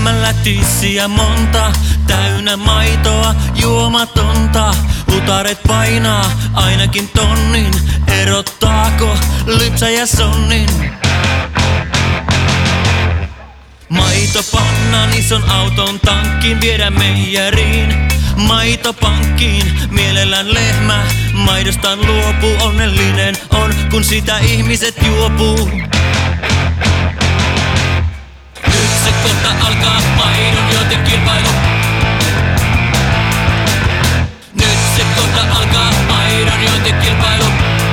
Syömällä tissiä monta, täynnä maitoa, juomatonta. Utaret painaa ainakin tonnin, erottaako lypsä ja sonnin? Maitopannan ison auton tankkiin, viedä meijeriin. Maitopankkiin, mielellään lehmä, maidostaan luopuu. Onnellinen on, kun sitä ihmiset juopuu. Nyt se kohta alkaa maidon juonten kilpailu. Nyt se kohta alkaa maidon juonten kilpailu.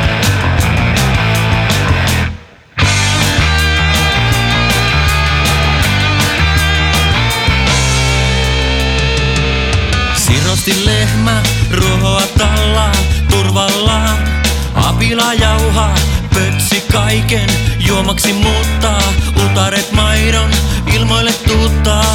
Sirosti lehmä, ruohoa tallaa, turvallaan. Apila jauhaa, pötsi kaiken, juomaksi muuttaa. Utaret maidon, ilmoille tuuttaa.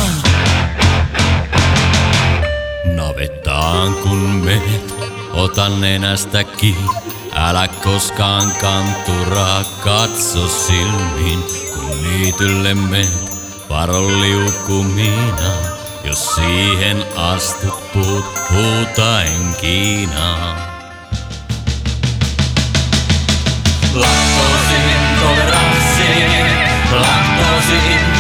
Navettaan kun menet, ota nenästä kiinni. Älä koskaan kanturaa, katso silmiin. Kun niitylle menet, varo liukumina. Jos siihen astut, puut huutaen Kiinaan. Laktoosi intoleranssi, laktoosi intoleranssi.